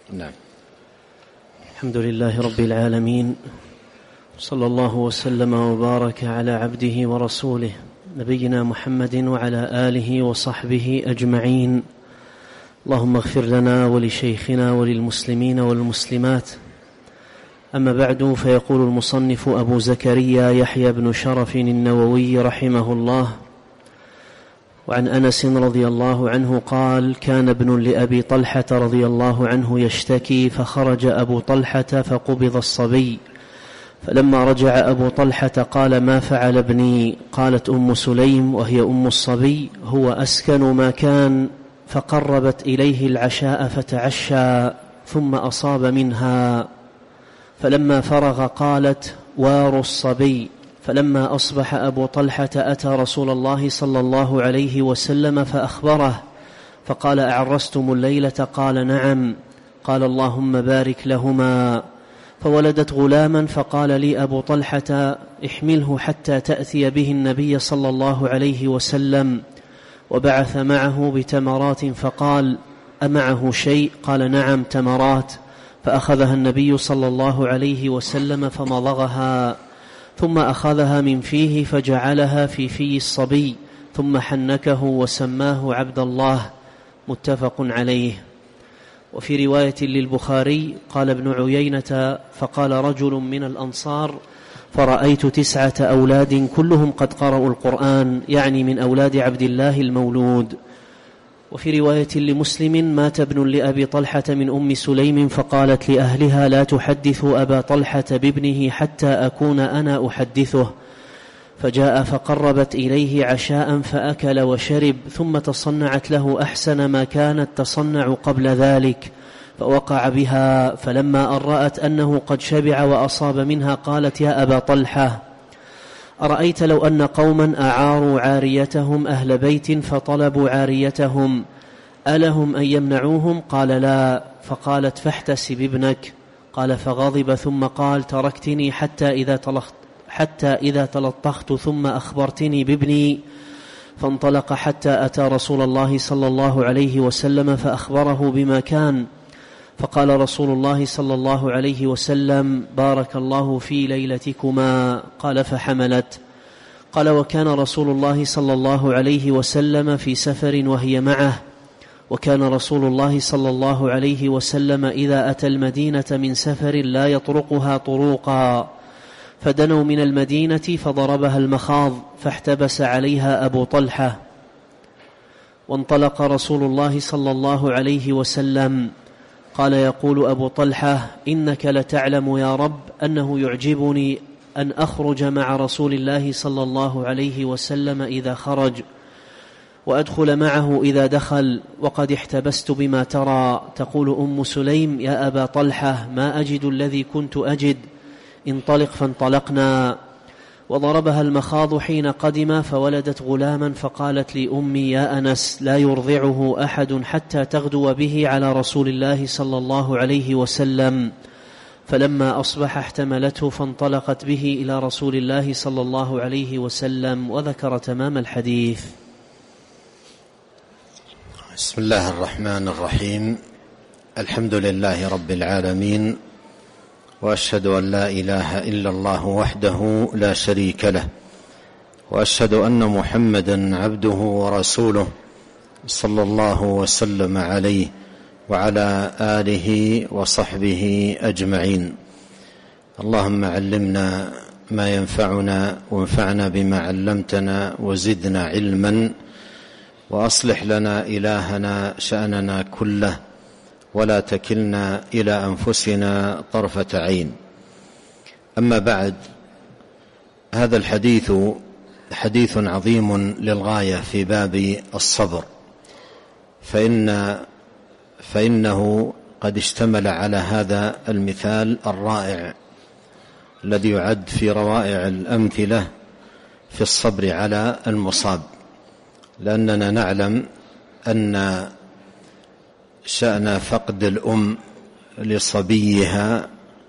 نعم. الحمد لله رب العالمين، صلى الله وسلم وبارك على عبده ورسوله نبينا محمد وعلى آله وصحبه أجمعين. اللهم اغفر لنا ولشيخنا وللمسلمين والمسلمات. أما بعد، فيقول المصنف أبو زكريا يحيى بن شرف النووي رحمه الله: وعن أنس رضي الله عنه قال: كان ابن لأبي طلحة رضي الله عنه يشتكي، فخرج أبو طلحة فقبض الصبي، فلما رجع أبو طلحة قال: ما فعل ابني؟ قالت أم سليم وهي أم الصبي: هو أسكن ما كان. فقربت إليه العشاء فتعشى ثم أصاب منها، فلما فرغ قالت: وار الصبي. فلما أصبح أبو طلحة أتى رسول الله صلى الله عليه وسلم فأخبره، فقال: أعرستم الليلة؟ قال: نعم. قال: اللهم بارك لهما. فولدت غلاما، فقال لي أبو طلحة: احمله حتى تأتي به النبي صلى الله عليه وسلم. وبعث معه بتمرات، فقال: أمعه شيء؟ قال: نعم، تمرات. فأخذها النبي صلى الله عليه وسلم فمضغها، ثم أخذها من فيه فجعلها في في الصبي، ثم حنكه وسماه عبد الله. متفق عليه. وفي رواية للبخاري قال ابن عيينة: فقال رجل من الأنصار: فرأيت 9 أولاد كلهم قد قرأوا القرآن، يعني من أولاد عبد الله المولود. وفي رواية لمسلم: مات ابن لأبي طلحة من أم سليم، فقالت لأهلها: لا تحدثوا أبا طلحة بابنه حتى أكون أنا أحدثه. فجاء فقربت إليه عشاء فأكل وشرب، ثم تصنعت له أحسن ما كانت تصنع قبل ذلك، فوقع بها. فلما أرأت أنه قد شبع وأصاب منها قالت: يا أبا طلحة، أرأيت لو أن قوما أعاروا عاريتهم أهل بيت فطلبوا عاريتهم، ألهم أن يمنعوهم؟ قال: لا. فقالت: فاحتسب ابنك. قال: فغضب ثم قال: تركتني حتى إذا تلطخت ثم أخبرتني بابني. فانطلق حتى أتى رسول الله صلى الله عليه وسلم فأخبره بما كان. فقال رسول الله صلى الله عليه وسلم: بارك الله في ليلتكما. قال: فحملت. قال: وكان رسول الله صلى الله عليه وسلم في سفر وهي معه، وكان رسول الله صلى الله عليه وسلم إذا أتى المدينة من سفر لا يطرقها طروقا، فدنوا من المدينة فضربها المخاض، فاحتبس عليها أبو طلحة. وانطلق رسول الله صلى الله عليه وسلم. قال يقول أبو طلحة: إنك لتعلم يا رب أنه يعجبني أن أخرج مع رسول الله صلى الله عليه وسلم إذا خرج، وأدخل معه إذا دخل، وقد احتبست بما ترى. تقول أم سليم: يا أبا طلحة، ما أجد الذي كنت أجد، انطلق. فانطلقنا. وضربها المخاض حين قدم، فولدت غلاما، فقالت لأمي: يا أنس، لا يرضعه أحد حتى تغدو به على رسول الله صلى الله عليه وسلم. فلما أصبح احتملته فانطلقت به إلى رسول الله صلى الله عليه وسلم، وذكر تمام الحديث. بسم الله الرحمن الرحيم. الحمد لله رب العالمين، وأشهد أن لا إله إلا الله وحده لا شريك له، وأشهد أن محمدا عبده ورسوله صلى الله وسلم عليه وعلى آله وصحبه أجمعين. اللهم علمنا ما ينفعنا، وانفعنا بما علمتنا، وزدنا علما، وأصلح لنا إلهنا شأننا كله، ولا تكلنا إلى أنفسنا طرفة عين. أما بعد، هذا الحديث حديث عظيم للغاية في باب الصبر، فإنه قد اشتمل على هذا المثال الرائع الذي يعد في روائع الأمثلة في الصبر على المصاب، لأننا نعلم أن شأن فقد الأم لصبيها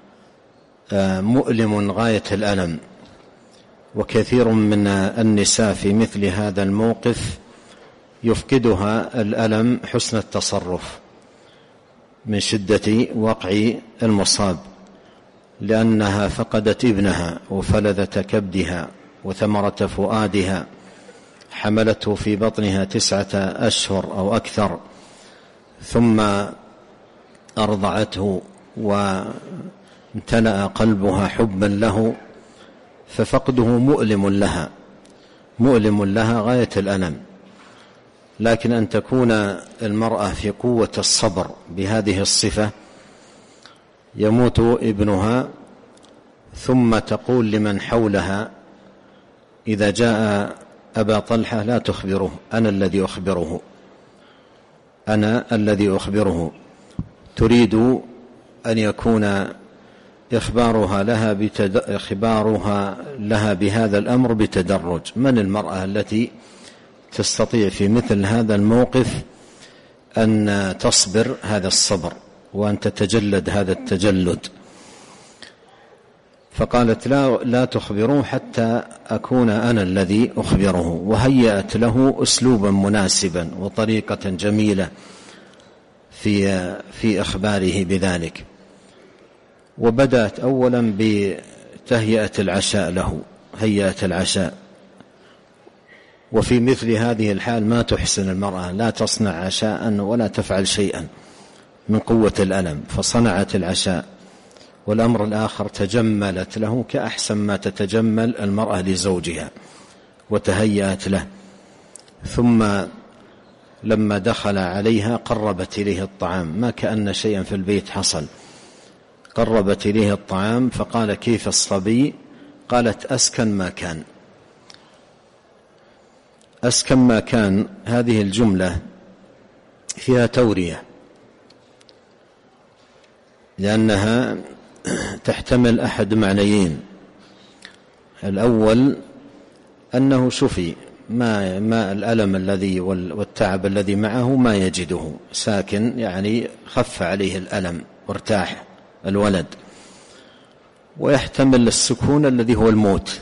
مؤلم غاية الألم، وكثير من النساء في مثل هذا الموقف يفقدها الألم حسن التصرف، من شدة وقع المصاب، لأنها فقدت ابنها وفلذة كبدها وثمرة فؤادها، حملته في بطنها 9 أشهر أو أكثر، ثم أرضعته وامتلأ قلبها حبا له، ففقده مؤلم لها غاية الألم. لكن أن تكون المرأة في قوة الصبر بهذه الصفة، يموت ابنها ثم تقول لمن حولها إذا جاء أبا طلحة لا تخبره، أنا الذي أخبره. تريد أن يكون إخبارها لها بهذا الأمر بتدرج. من المرأة التي تستطيع في مثل هذا الموقف أن تصبر هذا الصبر وأن تتجلد هذا التجلد؟ فقالت لا تخبروه حتى أكون أنا الذي أخبره، وهيأت له أسلوبا مناسبا وطريقة جميلة في إخباره بذلك. وبدأت أولا بتهيئة العشاء له، هيئة العشاء. وفي مثل هذه الحال ما تحسن المرأة، لا تصنع عشاء ولا تفعل شيئا من قوة الألم، فصنعت العشاء. والأمر الآخر تجملت له كأحسن ما تتجمل المرأة لزوجها وتهيأت له. ثم لما دخل عليها قربت إليه الطعام، ما كأن شيئا في البيت حصل. قربت إليه الطعام فقال كيف الصبي؟ قالت أسكن ما كان. أسكن ما كان هذه الجملة فيها تورية، لأنها تحتمل أحد معنيين. الأول أنه شفي، ما الألم الذي والتعب الذي معه ما يجده، ساكن يعني خف عليه الألم وارتاح الولد. ويحتمل السكون الذي هو الموت،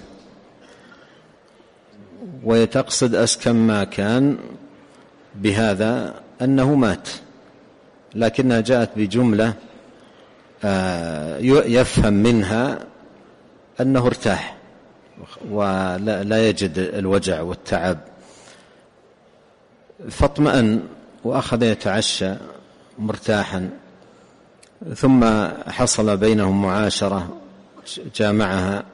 ويتقصد أسكن ما كان بهذا أنه مات، لكنها جاءت بجملة يفهم منها أنه ارتاح ولا يجد الوجع والتعب. فاطمأن وأخذ يتعشى مرتاحا. ثم حصل بينهم معاشرة، جامعها.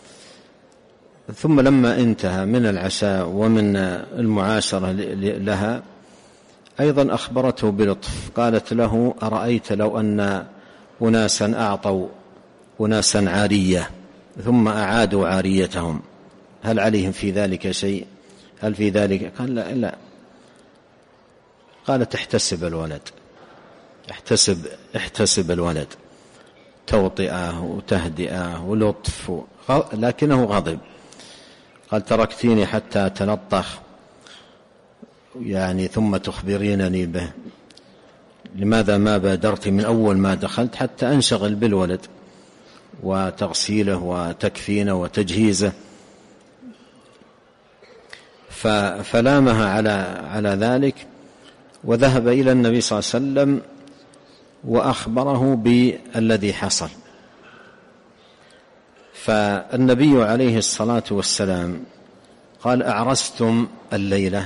ثم لما انتهى من العشاء ومن المعاشرة لها أيضا أخبرته بلطف، قالت له أرأيت لو أن أناسا أعطوا أناسا عارية ثم أعادوا عاريتهم، هل عليهم في ذلك شيء؟ هل في ذلك؟ قال لا. قالت احتسب الولد، احتسب الولد، توطئة وتهدئة ولطف، لكنه غضب. قال تركتيني حتى أتلطخ يعني ثم تخبرينني به، لماذا ما بادرت من أول ما دخلت حتى أنشغل بالولد وتغسيله وتكفينه وتجهيزه؟ فلامها على ذلك، وذهب إلى النبي صلى الله عليه وسلم وأخبره بالذي حصل. فالنبي عليه الصلاة والسلام قال أعرستم الليلة؟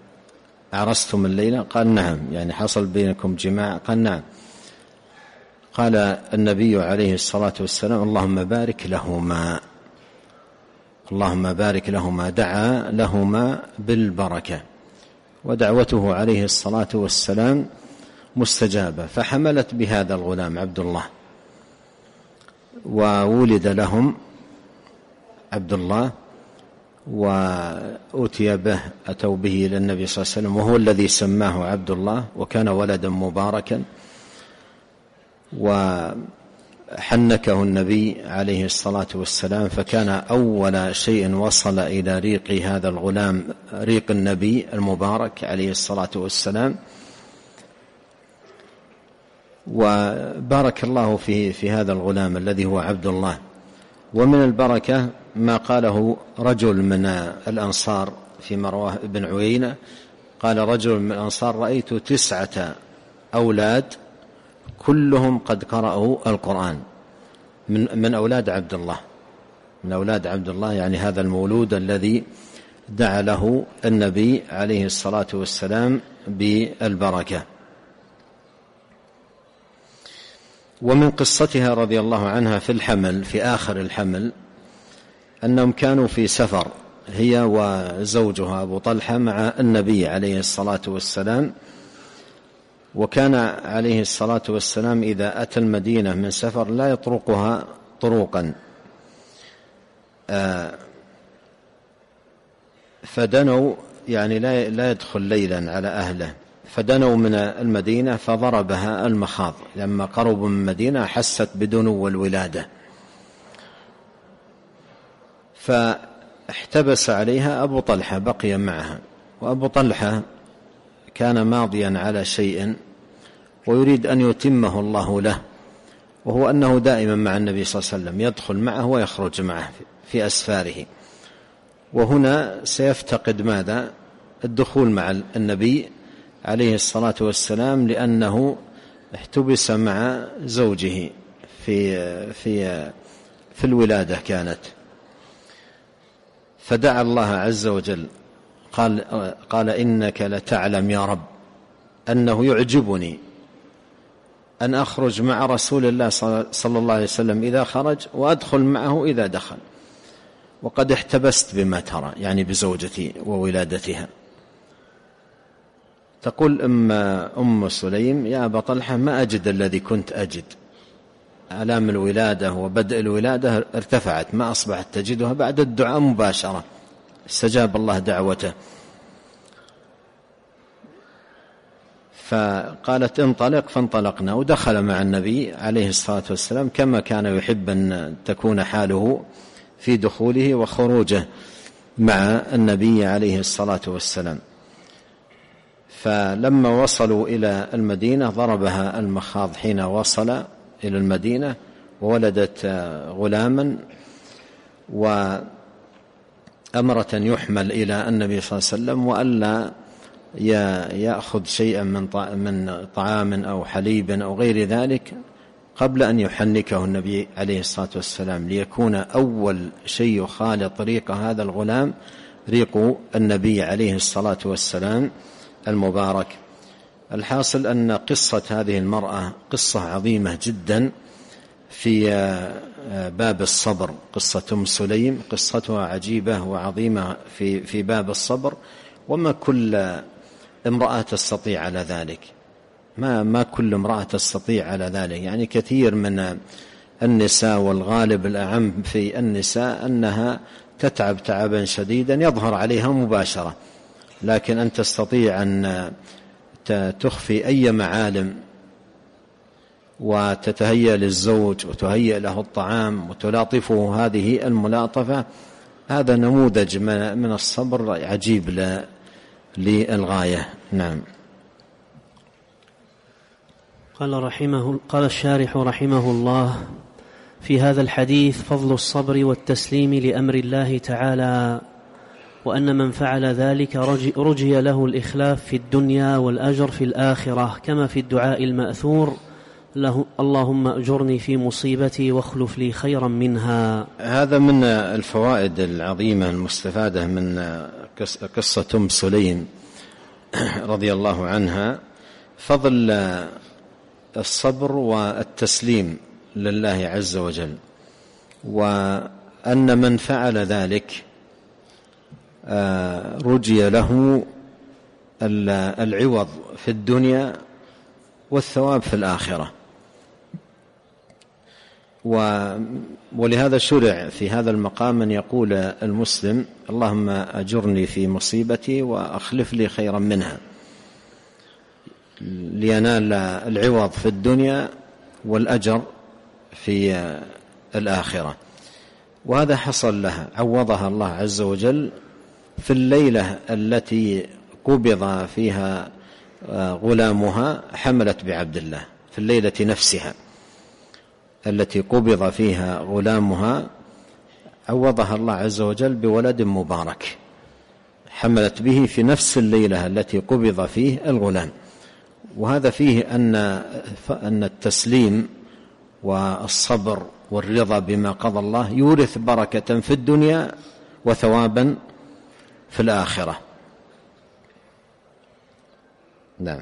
قال نعم، يعني حصل بينكم جماع؟ قال نعم. قال النبي عليه الصلاة والسلام اللهم بارك لهما، دعا لهما بالبركة، ودعوته عليه الصلاة والسلام مستجابة. فحملت بهذا الغلام عبد الله، وولد لهم عبد الله، وأتي به، أتوا به إلى النبي صلى الله عليه وسلم، وهو الذي سماه عبد الله، وكان ولدا مباركا. وحنكه النبي عليه الصلاة والسلام، فكان أول شيء وصل إلى ريق هذا الغلام ريق النبي المبارك عليه الصلاة والسلام. وبارك الله في هذا الغلام الذي هو عبد الله. ومن البركة ما قاله رجل من الأنصار في مرواه بن عيينة، قال رجل من الأنصار رأيت 9 أولاد كلهم قد قرأوا القرآن من أولاد عبد الله، من أولاد عبد الله، يعني هذا المولود الذي دعا له النبي عليه الصلاة والسلام بالبركة. ومن قصتها رضي الله عنها في الحمل، في آخر الحمل، أنهم كانوا في سفر هي وزوجها أبو طلحة مع النبي عليه الصلاة والسلام، وكان عليه الصلاة والسلام إذا أتى المدينة من سفر لا يطرقها طروقا، فدنوا، يعني لا يدخل ليلا على أهله، فدنوا من المدينة فضربها المخاض، لما قربوا من المدينة حست بدنو الولادة، فاحتبس عليها أبو طلحة، بقي معها. وأبو طلحة كان ماضيا على شيء ويريد أن يتمه الله له، وهو أنه دائما مع النبي صلى الله عليه وسلم، يدخل معه ويخرج معه في أسفاره، وهنا سيفتقد ماذا؟ الدخول مع النبي عليه الصلاة والسلام، لأنه احتبس مع زوجه في الولادة فدعا الله عز وجل، قال إنك لتعلم يا رب أنه يعجبني أن أخرج مع رسول الله صلى الله عليه وسلم إذا خرج، وأدخل معه إذا دخل، وقد احتبست بما ترى، يعني بزوجتي وولادتها. تقول أم سليم: يا أبا طلحة، ما أجد الذي كنت أجد، آلام الولادة وبدء الولادة ارتفعت، ما أصبحت تجدها بعد الدعاء مباشرة، استجاب الله دعوته. فقالت: انطلق، فانطلقنا، ودخل مع النبي عليه الصلاة والسلام كما كان يحب أن تكون حاله في دخوله وخروجه مع النبي عليه الصلاة والسلام. فلما وصلوا إلى المدينة ضربها المخاض حين وصل إلى المدينة، وولدت غلاما، وأمرت أن يحمل إلى النبي صلى الله عليه وسلم، وألا يأخذ شيئا من طعام أو حليب أو غير ذلك قبل أن يحنكه النبي عليه الصلاة والسلام، ليكون أول شيء يخالط ريق هذا الغلام ريق النبي عليه الصلاة والسلام المبارك. الحاصل أن قصة هذه المرأة قصة عظيمة جدا في باب الصبر. قصة أم سليم قصتها عجيبة وعظيمة في باب الصبر، وما كل امرأة تستطيع على ذلك، ما كل امرأة تستطيع على ذلك. يعني كثير من النساء، والغالب الأعم في النساء، أنها تتعب تعبا شديدا يظهر عليها مباشرة، لكن أن تستطيع أن تخفي أي معالم وتتهيأ للزوج وتهيأ له الطعام وتلاطفه، هذه الملاطفة هذا نموذج من الصبر عجيب للغاية. نعم. قال الشارح رحمه الله: في هذا الحديث فضل الصبر والتسليم لأمر الله تعالى، وأن من فعل ذلك رجي له الإخلاف في الدنيا والأجر في الآخرة، كما في الدعاء المأثور: اللهم أجرني في مصيبتي واخلف لي خيرا منها. هذا من الفوائد العظيمة المستفادة من قصة أم سليم رضي الله عنها، فضل الصبر والتسليم لله عز وجل، وأن من فعل ذلك رجي له العوض في الدنيا والثواب في الآخرة. ولهذا شرع في هذا المقام أن يقول المسلم: اللهم أجرني في مصيبتي وأخلف لي خيرا منها، لينال العوض في الدنيا والأجر في الآخرة. وهذا حصل لها، عوضها الله عز وجل في الليلة التي قبض فيها غلامها، حملت بعبد الله في الليلة نفسها التي قبض فيها غلامها، عوضها الله عز وجل بولد مبارك، حملت به في نفس الليلة التي قبض فيه الغلام، وهذا فيه أن التسليم والصبر والرضا بما قضى الله يورث بركة في الدنيا وثوابا في الآخرة. نعم.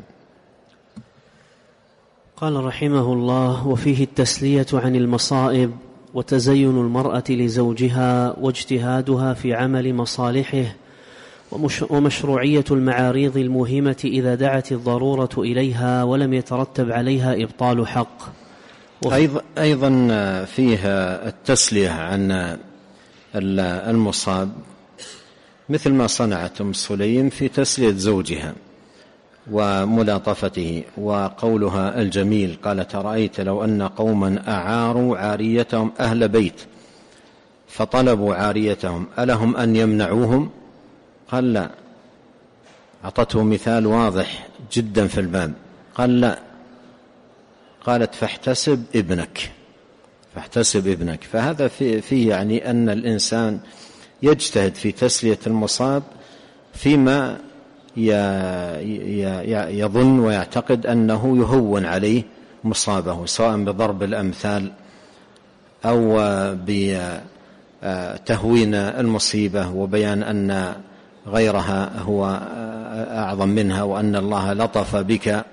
قال رحمه الله: وفيه التسلية عن المصائب وتزين المرأة لزوجها واجتهادها في عمل مصالحه ومشروعية المعاريض المهمة إذا دعت الضرورة إليها ولم يترتب عليها إبطال حق. أيضا فيها التسلية عن المصاب، مثل ما صنعت أم سليم في تسلية زوجها وملاطفته، وقولها الجميل قالت: رأيت لو أن قوما أعاروا عاريتهم أهل بيت فطلبوا عاريتهم ألهم أن يمنعوهم؟ قال لا. أعطته مثال واضح جدا في الباب، قال لا. قالت: فاحتسب ابنك. فهذا فيه يعني أن الإنسان يجتهد في تسلية المصاب فيما يظن ويعتقد أنه يهون عليه مصابه، سواء بضرب الأمثال أو بتهوين المصيبة وبيان أن غيرها هو أعظم منها وأن الله لطف بك،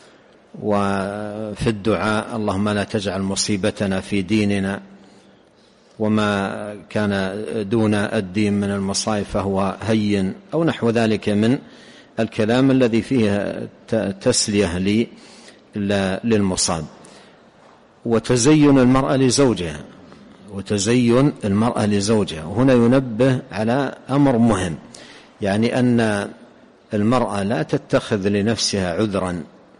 وفي الدعاء: اللهم لا تجعل مصيبتنا في ديننا، وما كان دون الدين من المصائب فهو هين، أو نحو ذلك من الكلام الذي فيه تسلية للمصاب. وتزين المرأة لزوجها، وهنا ينبه على أمر مهم، يعني أن المرأة لا تتخذ لنفسها عذرا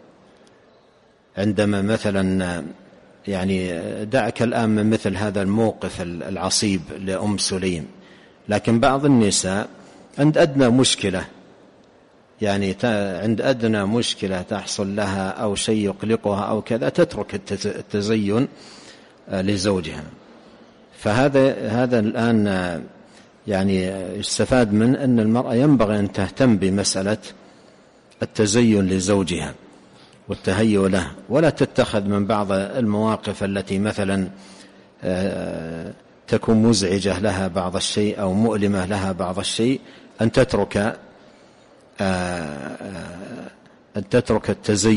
عندما مثلا يعني دعك الآن من مثل هذا الموقف العصيب لأم سليم، لكن بعض النساء عند أدنى مشكلة تحصل لها أو شيء يقلقها أو كذا تترك التزين لزوجها. فهذا الآن يعني يستفاد من أن المرأة ينبغي أن تهتم بمسألة التزين لزوجها والتهيؤ له، ولا تتخذ من بعض المواقف التي مثلا تكون مزعجة لها بعض الشيء أو مؤلمة لها بعض الشيء أن تترك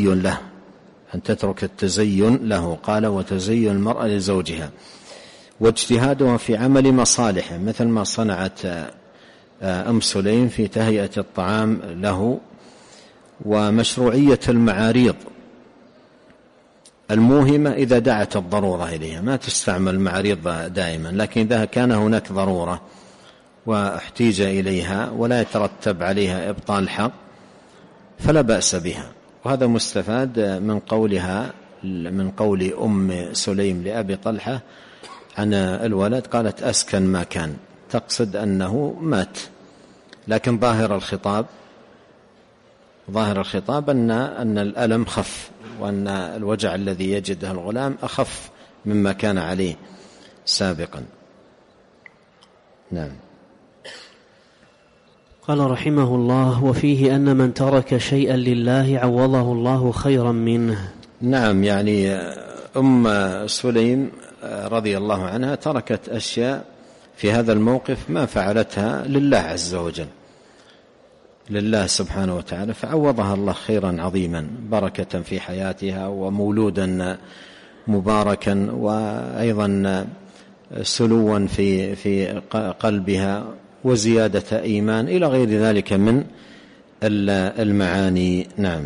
التزين له. قال: وتزين المرأة لزوجها واجتهادها في عمل مصالحه، مثل ما صنعت أم سليم في تهيئة الطعام له، ومشروعية المعاريض الموهمة إذا دعت الضرورة إليها. ما تستعمل المعاريض دائما، لكن إذا كان هناك ضرورة واحتيج إليها ولا يترتب عليها إبطال حق فلا بأس بها. وهذا مستفاد من قول أم سليم لأبي طلحة عن الولد، قالت: أسكن ما كان، تقصد أنه مات، لكن ظاهر الخطاب أن الألم خف، وأن الوجع الذي يجده الغلام أخف مما كان عليه سابقا. نعم. قال رحمه الله: وفيه أن من ترك شيئا لله عوضه الله خيرا منه. نعم، يعني أم سليم رضي الله عنها تركت أشياء في هذا الموقف ما فعلتها لله عز وجل، لله سبحانه وتعالى، فعوضها الله خيرا عظيما، بركة في حياتها ومولودا مباركا، وأيضا سلوا في قلبها وزيادة إيمان إلى غير ذلك من المعاني. نعم.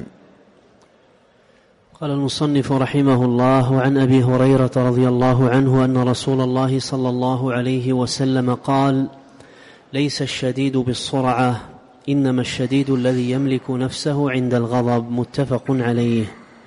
قال المصنف رحمه الله: وعن أبي هريرة رضي الله عنه أن رسول الله صلى الله عليه وسلم قال: ليس الشديد بالسرعة، إنما الشديد الذي يملك نفسه عند الغضب. متفق عليه.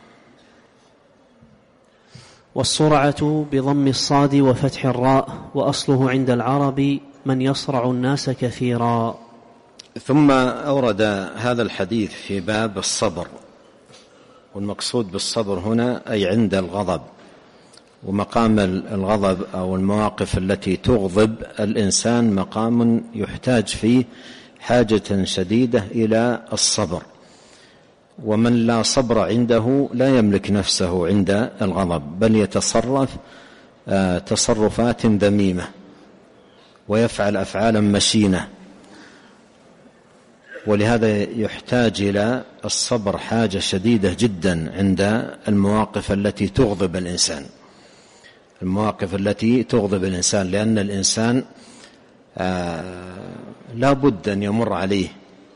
والسرعة بضم الصاد وفتح الراء، وأصله عند العرب من يصرع الناس كثيرا. ثم أورد هذا الحديث في باب الصبر، والمقصود بالصبر هنا أي عند الغضب، ومقام الغضب أو المواقف التي تغضب الإنسان مقام يحتاج فيه حاجة شديدة إلى الصبر. ومن لا صبر عنده لا يملك نفسه عند الغضب، بل يتصرف تصرفات ذميمة ويفعل أفعالا مشينة. ولهذا يحتاج إلى الصبر حاجة شديدة جدا عند المواقف التي تغضب الإنسان، المواقف التي تغضب الإنسان، لأن الإنسان لا بد أن يمر عليه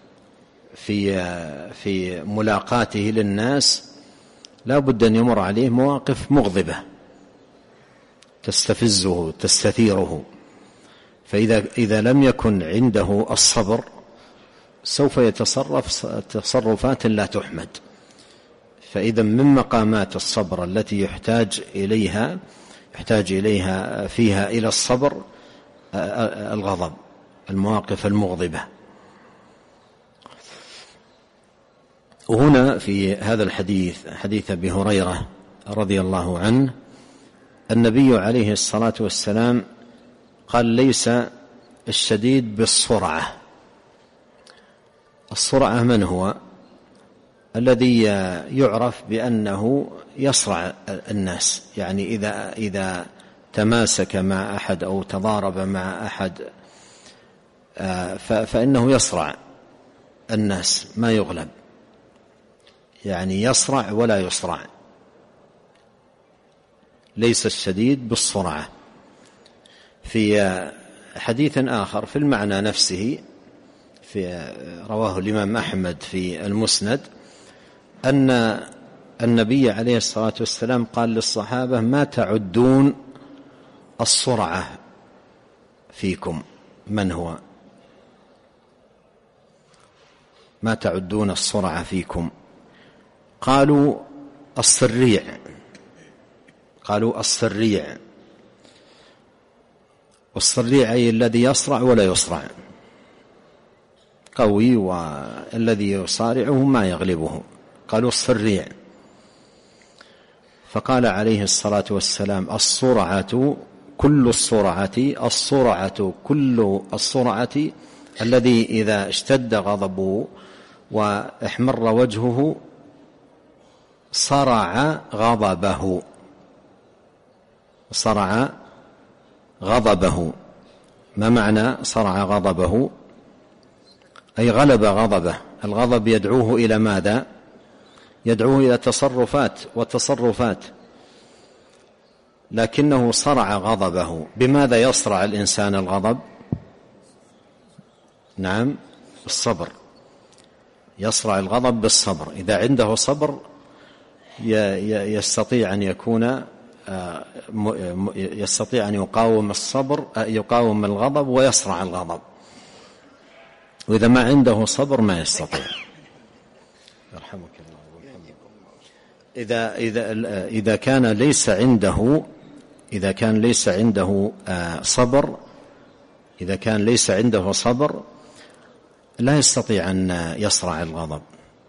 في ملاقاته للناس، لا بد أن يمر عليه مواقف مغضبة تستفزه تستثيره، فإذا لم يكن عنده الصبر سوف يتصرف تصرفات لا تحمد. فإذا من مقامات الصبر التي يحتاج إليها فيها إلى الصبر الغضب، المواقف المغضبة. وهنا في هذا الحديث، حديث أبي هريرة رضي الله عنه، النبي عليه الصلاة والسلام قال: ليس الشديد بالسرعة. السرعة من هو؟ الذي يعرف بأنه يصرع الناس، يعني إذا تماسك مع أحد أو تضارب مع أحد فإنه يصرع الناس ما يغلب، يعني يصرع ولا يصرع. ليس الشديد بالسرعة. في حديث آخر في المعنى نفسه رواه الإمام أحمد في المسند، أن النبي عليه الصلاة والسلام قال للصحابة: ما تعدون السرعة فيكم؟ من هو؟ ما تعدون السرعة فيكم؟ قالوا السريع. قالوا السريع. والسريع أي الذي يصرع ولا يصرع، قوي والذي يصارعه ما يغلبه. قالوا السريع. فقال عليه الصلاة والسلام: السرعة كل السرعة، السرعة كل السرعة الذي إذا اشتد غضبه واحمر وجهه صرع غضبه. صرع غضبه. ما معنى صرع غضبه؟ أي غلب غضبه. الغضب يدعوه إلى ماذا؟ يدعوه إلى تصرفات وتصرفات، لكنه صرع غضبه. بماذا يصرع الإنسان الغضب؟ نعم، الصبر. يصرع الغضب بالصبر. إذا عنده صبر يستطيع أن يكون يستطيع أن يقاوم الصبر، يقاوم الغضب ويصرع الغضب. وإذا ما عنده صبر ما يستطيع. يرحمك الله. إذا كان ليس عنده صبر، إذا كان ليس عنده صبر لا يستطيع أن يصرع الغضب،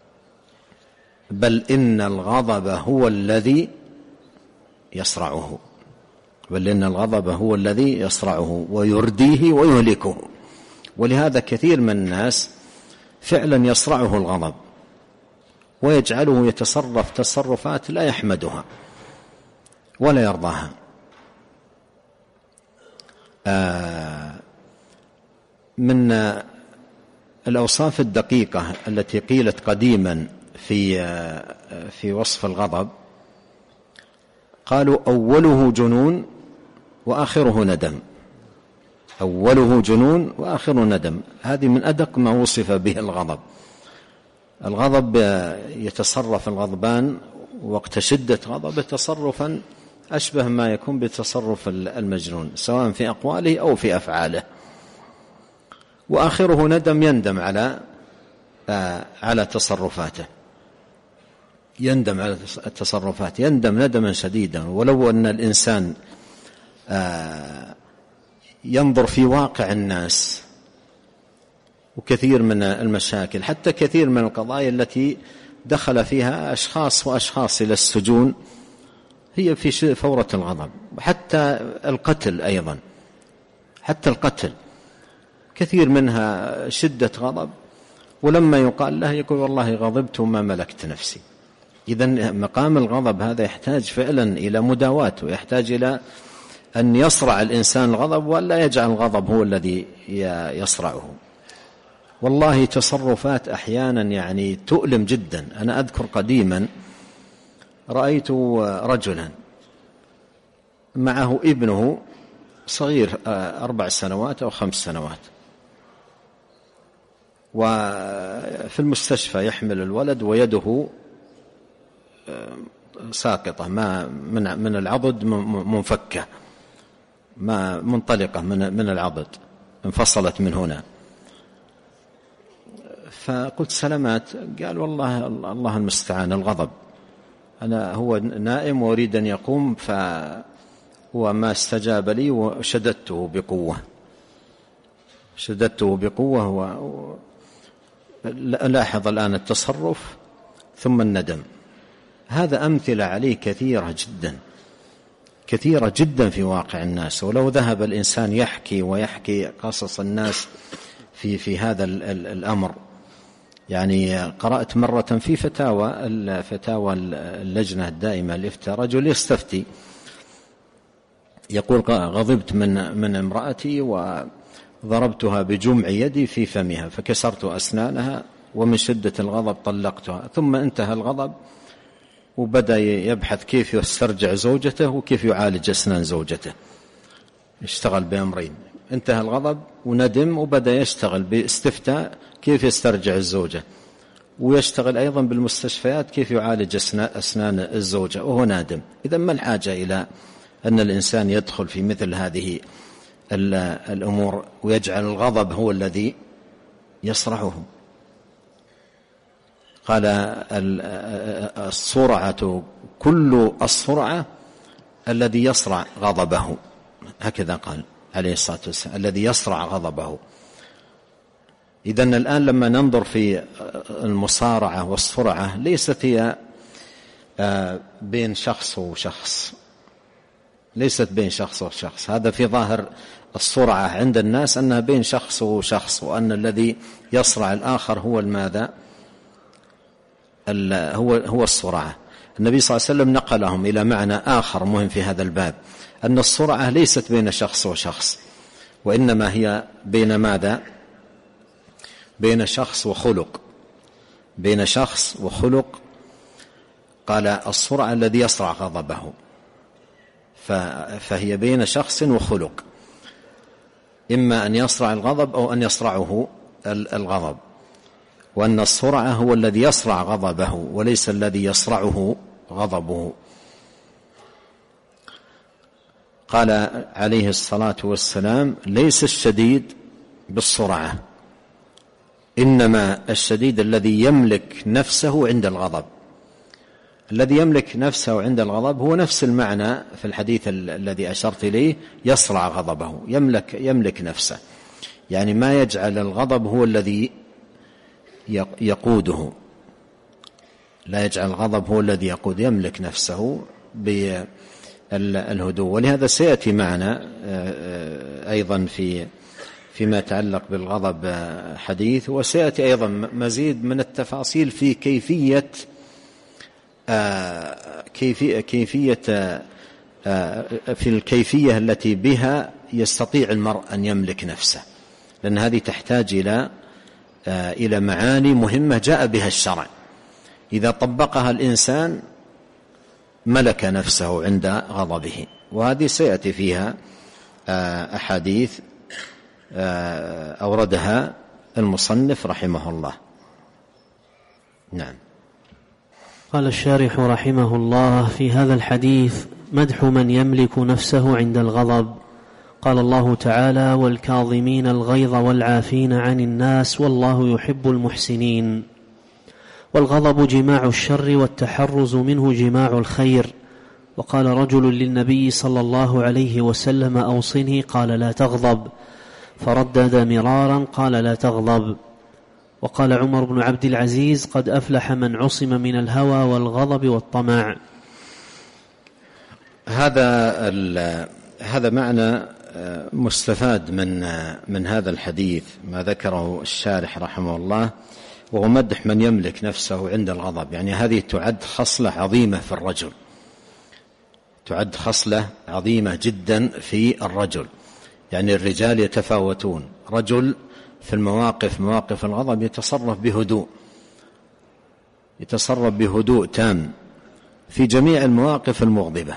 بل إن الغضب هو الذي يصرعه، بل إن الغضب هو الذي يصرعه ويرديه ويهلكه. ولهذا كثير من الناس فعلا يصرعه الغضب ويجعله يتصرف تصرفات لا يحمدها ولا يرضاها. من الأوصاف الدقيقة التي قيلت قديما في وصف الغضب، قالوا: أوله جنون وآخره ندم. أوله جنون وآخره ندم. هذه من أدق ما وصف به الغضب. الغضب يتصرف الغضبان وقت شدة غضبه تصرفا أشبه ما يكون بتصرف المجنون، سواء في أقواله أو في أفعاله. وآخره ندم، يندم على تصرفاته، يندم على التصرفات، يندم ندما شديدا. ولو أن الإنسان ينظر في واقع الناس وكثير من المشاكل، حتى كثير من القضايا التي دخل فيها أشخاص وأشخاص إلى السجون، هي في فورة الغضب. حتى القتل أيضا، حتى القتل كثير منها شدة غضب ولما يقال له يقول والله غضبت وما ملكت نفسي. إذن مقام الغضب هذا يحتاج فعلا إلى مداواة، ويحتاج إلى أن يصرع الإنسان الغضب ولا يجعل الغضب هو الذي يصرعه. والله تصرفات أحيانا يعني تؤلم جدا. أنا أذكر قديما رأيت رجلا معه ابنه صغير 4 سنوات أو 5 سنوات، وفي المستشفى يحمل الولد ويده ساقطة ما من العضد منفكة، ما منطلقة من العضد، انفصلت من هنا. فقلت سلامات؟ قال والله الله المستعان الغضب، أنا هو نائم وأريد أن يقوم فهو ما استجاب لي وشددته بقوة لاحظ الآن التصرف ثم الندم. هذا أمثلة عليه كثيرة جدا في واقع الناس. ولو ذهب الإنسان يحكي قصص الناس في هذا الأمر. يعني قرأت مرة في فتاوى اللجنة الدائمة للإفتاء رجل يستفتي يقول غضبت من امرأتي وضربتها بجمع يدي في فمها فكسرت أسنانها ومن شدة الغضب طلقتها. ثم انتهى الغضب وبدأ يبحث كيف يسترجع زوجته وكيف يعالج أسنان زوجته. اشتغل بأمرين، انتهى الغضب وندم وبدأ يشتغل باستفتاء كيف يسترجع الزوجة، ويشتغل أيضا بالمستشفيات كيف يعالج أسنان الزوجة وهو نادم. إذا ما الحاجة إلى أن الإنسان يدخل في مثل هذه الأمور ويجعل الغضب هو الذي يصرعه؟ قال الصرعة كل الصرعة الذي يصرع غضبه، هكذا قال عليه الصلاة والسلام، الذي يصرع غضبه. إذن الآن لما ننظر في المصارعة والصرعة ليست هي بين شخص وشخص، ليست بين شخص وشخص. هذا في ظاهر الصرعة عند الناس أنها بين شخص وشخص، وأن الذي يصرع الآخر هو الماذا؟ هو الصرعة. النبي صلى الله عليه وسلم نقلهم إلى معنى آخر مهم في هذا الباب، أن الصرعة ليست بين شخص وشخص، وإنما هي بين ماذا؟ بين شخص وخلق. بين شخص وخلق. قال الصرعة الذي يصرع غضبه، فهي بين شخص وخلق، إما أن يصرع الغضب أو أن يصرعه الغضب، وأن الصرعة هو الذي يصرع غضبه وليس الذي يصرعه غضبه. قال عليه الصلاة والسلام ليس الشديد بالصرعة، إنما الشديد الذي يملك نفسه عند الغضب. الذي يملك نفسه عند الغضب هو نفس المعنى في الحديث الذي أشرت إليه، يصرع غضبه، يملك نفسه، يعني ما يجعل الغضب هو الذي يقوده، لا يجعل الغضب هو الذي يقود، يملك نفسه بالهدوء. ولهذا سيأتي معنا أيضا فيما يتعلق بالغضب حديث، وسيأتي أيضا مزيد من التفاصيل في كيفية في الكيفية التي بها يستطيع المرء أن يملك نفسه، لأن هذه تحتاج إلى معاني مهمة جاء بها الشرع، إذا طبقها الإنسان ملك نفسه عند غضبه. وهذه سيأتي فيها أحاديث أوردها المصنف رحمه الله. نعم. قال الشارح رحمه الله في هذا الحديث مدح من يملك نفسه عند الغضب. قال الله تعالى والكاظمين الغيظ والعافين عن الناس والله يحب المحسنين. والغضب جماع الشر والتحرز منه جماع الخير. وقال رجل للنبي صلى الله عليه وسلم أوصني، قال لا تغضب، فردد مرارا قال لا تغضب. وقال عمر بن عبد العزيز قد أفلح من عصم من الهوى والغضب والطمع. هذا معنى مستفاد من هذا الحديث، ما ذكره الشارح رحمه الله وهو مدح من يملك نفسه عند الغضب. يعني هذه تعد خصلة عظيمة في الرجل، تعد خصلة عظيمة جدا في الرجل. يعني الرجال يتفاوتون، رجل في مواقف الغضب يتصرف بهدوء تام في جميع المواقف المغضبة،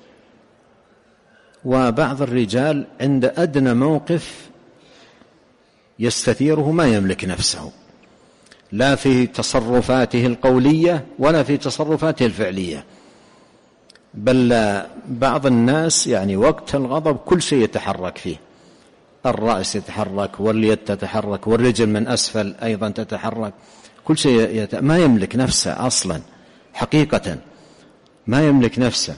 وبعض الرجال عند أدنى موقف يستثيره ما يملك نفسه، لا في تصرفاته القولية ولا في تصرفاته الفعلية، بل بعض الناس يعني وقت الغضب كل شيء يتحرك فيه، الرأس يتحرك واليد تتحرك والرجل من أسفل أيضا تتحرك، كل شيء ما يملك نفسه أصلا، حقيقة ما يملك نفسه.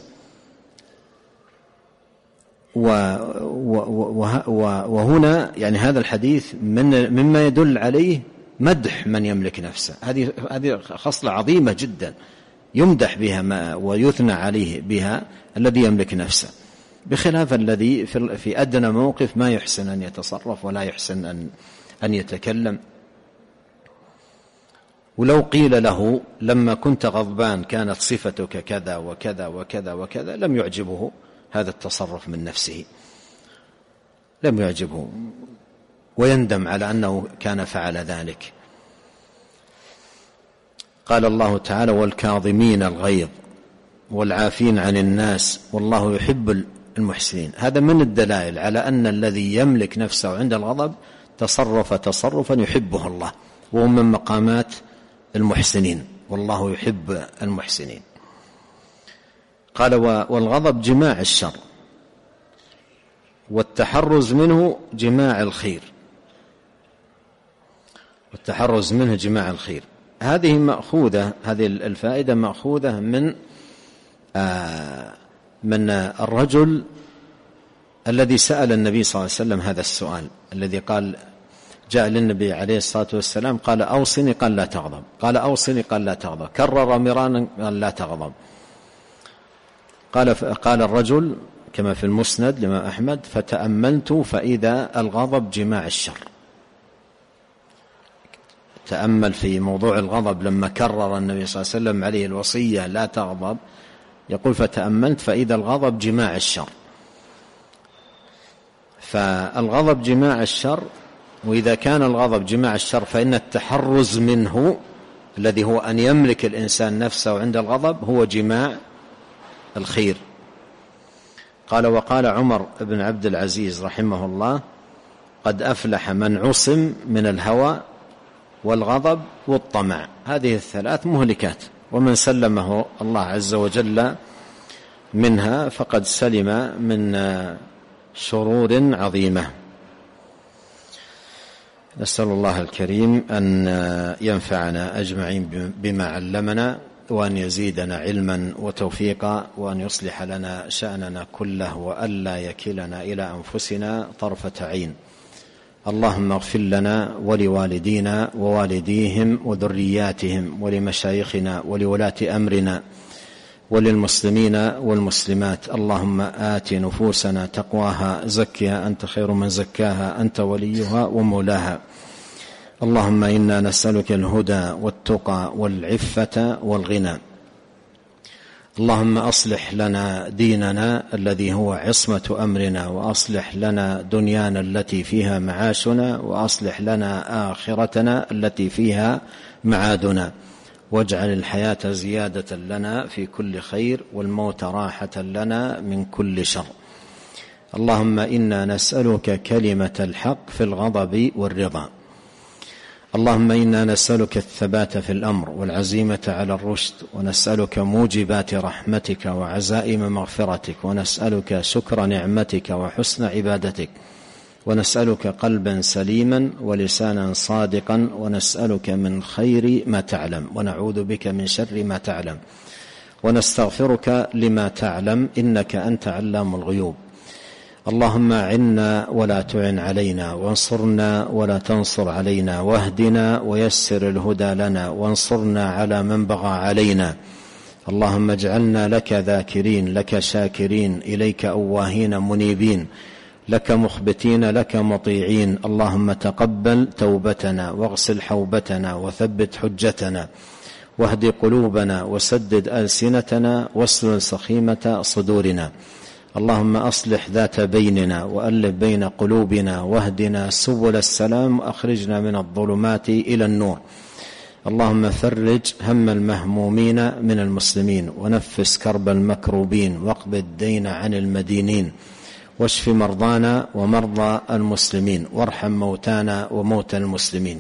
وهنا يعني هذا الحديث مما يدل عليه مدح من يملك نفسه. هذه خصلة عظيمة جدا يمدح بها ويثنى عليه بها الذي يملك نفسه، بخلاف الذي في أدنى موقف ما يحسن أن يتصرف ولا يحسن أن يتكلم. ولو قيل له لما كنت غضبان كانت صفتك كذا وكذا وكذا وكذا لم يعجبه هذا التصرف من نفسه، لم يعجبه ويندم على أنه كان فعل ذلك. قال الله تعالى: والكاظمين الغيظ والعافين عن الناس والله يحب المحسنين. هذا من الدلائل على أن الذي يملك نفسه عند الغضب تصرف تصرفا يحبه الله، وهو من مقامات المحسنين، والله يحب المحسنين. قال: والغضب جماع الشر والتحرز منه جماع الخير، والتحرز منه جماع الخير. هذه الفائدة مأخوذة من الرجل الذي سأل النبي صلى الله عليه وسلم هذا السؤال، الذي قال جاء للنبي عليه الصلاة والسلام قال: أوصني، قال: لا تغضب، قال: أوصني، قال: لا تغضب، كرر مرارا قال: لا تغضب. قال الرجل كما في المسند لإمام أحمد: فتأملت فإذا الغضب جماع الشر. تأمل في موضوع الغضب لما كرر النبي صلى الله عليه وسلم عليه الوصية لا تغضب، يقول: فتأملت فإذا الغضب جماع الشر. فالغضب جماع الشر، وإذا كان الغضب جماع الشر فإن التحرز منه الذي هو أن يملك الإنسان نفسه عند الغضب هو جماع الخير. قال: وقال عمر بن عبد العزيز رحمه الله: قد أفلح من عصم من الهوى والغضب والطمع. هذه الثلاث مهلكات، ومن سلمه الله عز وجل منها فقد سلم من شرور عظيمة. نسأل الله الكريم أن ينفعنا أجمعين بما علمنا، وأن يزيدنا علما وتوفيقا، وأن يصلح لنا شأننا كله، وألا يكلنا إلى أنفسنا طرفة عين. اللهم اغفر لنا ولوالدينا ووالديهم وذرياتهم ولمشايخنا ولولاة أمرنا وللمسلمين والمسلمات. اللهم آت نفوسنا تقواها، زكها أنت خير من زكاها، أنت وليها ومولاها. اللهم إنا نسألك الهدى والتقى والعفة والغنى. اللهم أصلح لنا ديننا الذي هو عصمة أمرنا، وأصلح لنا دنيانا التي فيها معاشنا، وأصلح لنا آخرتنا التي فيها معادنا، واجعل الحياة زيادة لنا في كل خير، والموت راحة لنا من كل شر. اللهم إنا نسألك كلمة الحق في الغضب والرضا. اللهم إنا نسألك الثبات في الأمر والعزيمة على الرشد، ونسألك موجبات رحمتك وعزائم مغفرتك، ونسألك شكر نعمتك وحسن عبادتك، ونسألك قلبا سليما ولسانا صادقا، ونسألك من خير ما تعلم، ونعوذ بك من شر ما تعلم، ونستغفرك لما تعلم، إنك أنت علام الغيوب. اللهم أعنا ولا تعن علينا، وانصرنا ولا تنصر علينا، واهدنا ويسر الهدى لنا، وانصرنا على من بغى علينا. اللهم اجعلنا لك ذاكرين، لك شاكرين، إليك أواهين منيبين، لك مخبتين لك مطيعين. اللهم تقبل توبتنا واغسل حوبتنا وثبت حجتنا واهد قلوبنا وسدد ألسنتنا واسلل سخيمة صدورنا. اللهم أصلح ذات بيننا وألف بين قلوبنا واهدنا سبل السلام وأخرجنا من الظلمات إلى النور. اللهم فرج هم المهمومين من المسلمين ونفس كرب المكروبين واقض الدين عن المدينين واشف مرضانا ومرضى المسلمين وارحم موتانا وموتى المسلمين.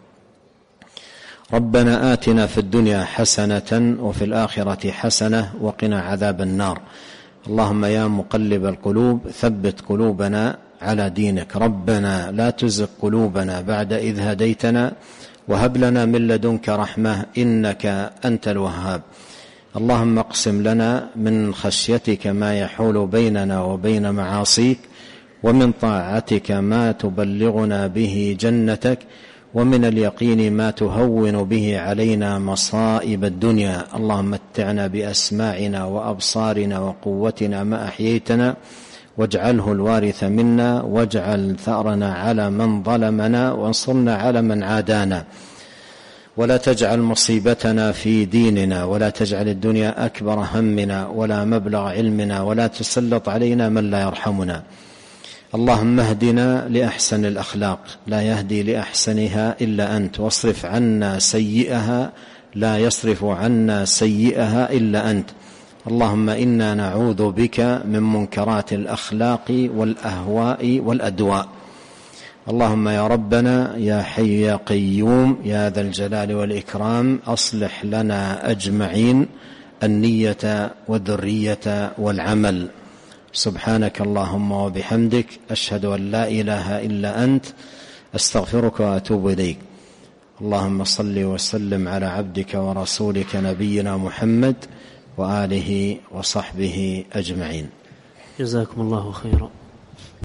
ربنا آتنا في الدنيا حسنة وفي الآخرة حسنة وقنا عذاب النار. اللهم يا مقلب القلوب ثبت قلوبنا على دينك. ربنا لا تزغ قلوبنا بعد إذ هديتنا وهب لنا من لدنك رحمة إنك أنت الوهاب. اللهم اقسم لنا من خشيتك ما يحول بيننا وبين معاصيك ومن طاعتك ما تبلغنا به جنتك ومن اليقين ما تهون به علينا مصائب الدنيا. اللهم متعنا بأسماعنا وأبصارنا وقوتنا ما أحييتنا واجعله الوارث منا واجعل ثأرنا على من ظلمنا وانصرنا على من عادانا ولا تجعل مصيبتنا في ديننا ولا تجعل الدنيا أكبر همنا ولا مبلغ علمنا ولا تسلط علينا من لا يرحمنا. اللهم اهدنا لأحسن الأخلاق لا يهدي لأحسنها إلا أنت واصرف عنا سيئها لا يصرف عنا سيئها إلا أنت. اللهم إنا نعوذ بك من منكرات الأخلاق والأهواء والأدواء. اللهم يا ربنا يا حي يا قيوم يا ذا الجلال والإكرام أصلح لنا أجمعين النية والذرية والعمل. سبحانك اللهم وبحمدك أشهد أن لا إله إلا أنت أستغفرك وأتوب إليك. اللهم صل وسلم على عبدك ورسولك نبينا محمد وآله وصحبه أجمعين. جزاكم الله خيرا.